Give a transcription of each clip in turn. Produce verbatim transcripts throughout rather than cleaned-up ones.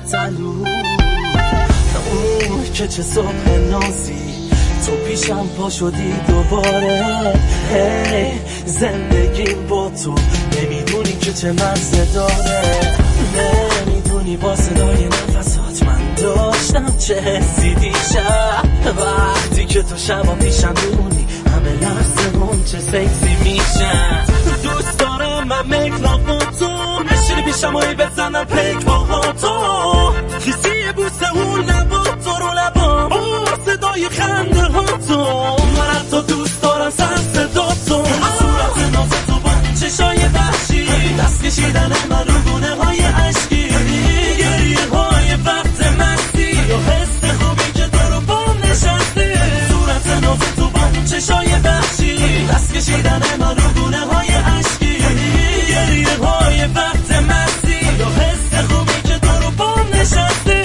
تلو اون که چه صبح نازی تو پیشم پا شدی دوباره. هی زندگیم با تو نمیدونی که چه مزه داره، نمیدونی با صدای نفسات من داشتم چه حسی دیشب. وقتی که تو شبا پیشم میمونی همه لحظمون چه سکسی میشن. دوست دارم من مکرام با تو نشینی پیشم و ای بزنم پیک با تو، خیسی بوسه اون لبا تو رو لبا با صدای خنده ها تو. من حتی دوست دارم سر صدا تو، صورت ناز تو با چشای وحشی، دست کشیدن من رو گونه های عشقی، گریه های وقت مستی یا حس خوبی که تو رو با نشستی. صورت ناز تو با چشای وحشی، دست کشیدن من رو گونه های عشقی، گریه های وقت مستی یا حس خوبی که تو رو با نشستی.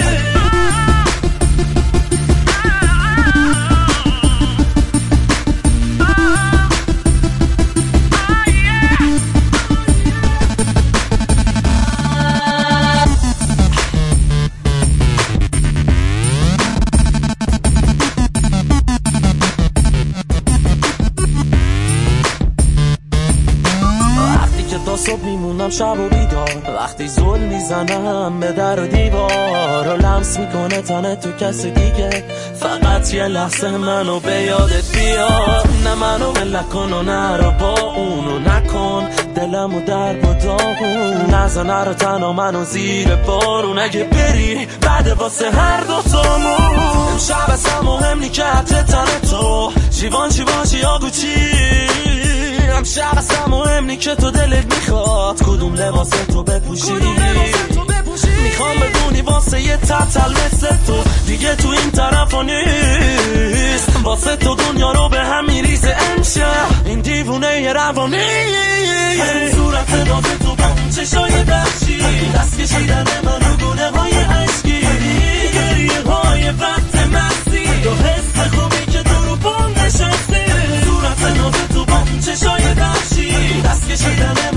صبح میمونم شب و بیدار، وقتی زل میزنم به در و دیوار و لمس میکنه تنه تو کس دیگه، فقط یه لحظه منو به یادت بیار. نه منو ملک کن و نرو با اونو نکن دلمو در با داغون، نزنه رو تنها منو زیر بارون اگه بری بعد واسه هر دوتامون. امشب اصلا مهم نی که حتی تنه تو شیوان شیوان شیاگو چی، امشب اصلا مهم نی که تو دلت میخواد کدوم لباس تو بپوشی. میخوام بدونی واسه یه تتل مثل تو دیگه تو این طرف نیست، واسه تو دنیا رو به هم میریزه امشب این دیوونه ی روانی. صورت ناز تو با چشای بخشی، دست کشیدن من رو گونه های عشقی، گریه های وقت مستی یا حس خوبی که تو رو با نشستی. صورت ناز تو با چشای بخشی، دست کشیدن